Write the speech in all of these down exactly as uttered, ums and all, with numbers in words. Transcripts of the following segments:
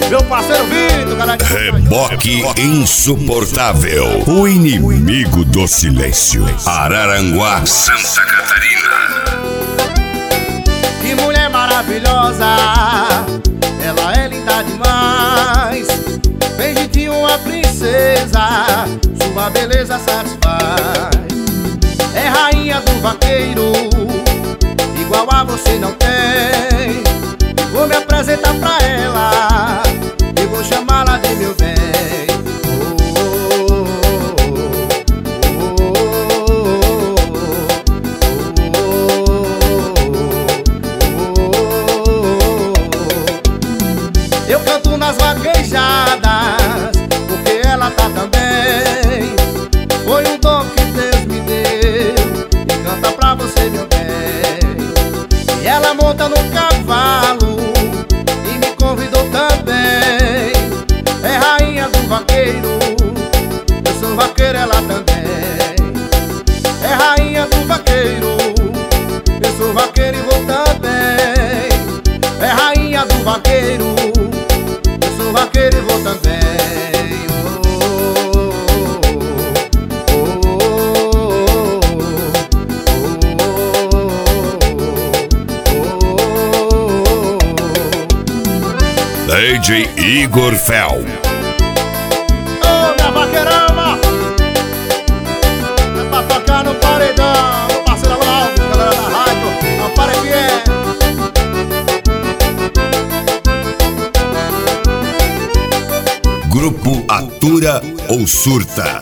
Meu parceiro Vitor, galera. Reboque insuportável. O inimigo do silêncio. Araranguá, Santa Catarina. Que mulher maravilhosa, ela é linda demais. Bem jeitinho uma princesa, sua beleza satisfaz. É rainha do vaqueiro, igual a você não tem. Vou me apresentar pra ela e vou chamá-la de meu bem. Eu canto nas vaquejadas porque ela tá também. Foi um dom que Deus me deu e canta pra você, meu bem. E ela monta no cavalo e me convidou também. É rainha do vaqueiro, eu sou vaqueiro, ela também. É rainha do vaqueiro, eu sou vaqueiro e vou também. É rainha do vaqueiro, eu sou vaqueiro e vou também. D J Igor Fel. Ô, oh, minha vaqueirama, é pra tocar no paredão. Meu parceiro Alves, galera da rádio, não para que é. Grupo Atura ou Surta.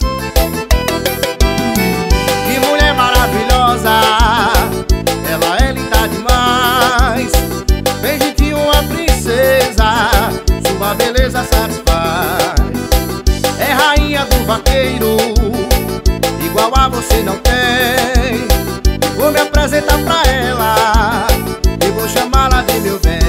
Que mulher maravilhosa, ela é linda demais. Bem jeitinho uma princesa, sua beleza satisfaz. É rainha do vaqueiro, igual a você não tem. Vou me apresentar pra ela e vou chamá-la de meu bem.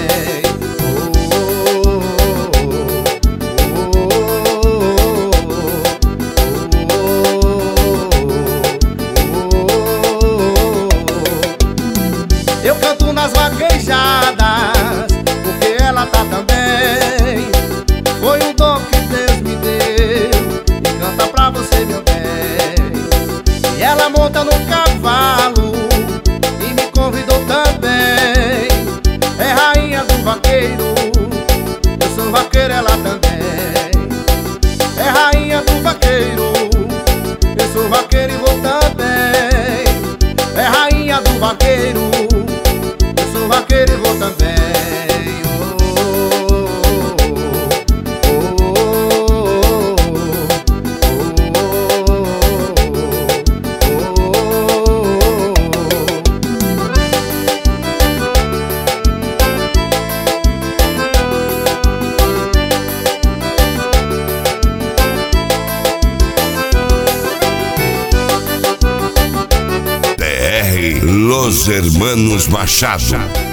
Eu canto nas vaquejadas porque ela tá também. Foi um dom que Deus me deu e canta pra você, meu bem. E ela monta no cavalo e me convidou também. É rainha do vaqueiro, eu sou vaqueiro, ela também. É rainha do vaqueiro, eu sou vaqueiro e vou também. É rainha do vaqueiro, eu sou vaqueiro e vou também. T R Los Hermanos Machado.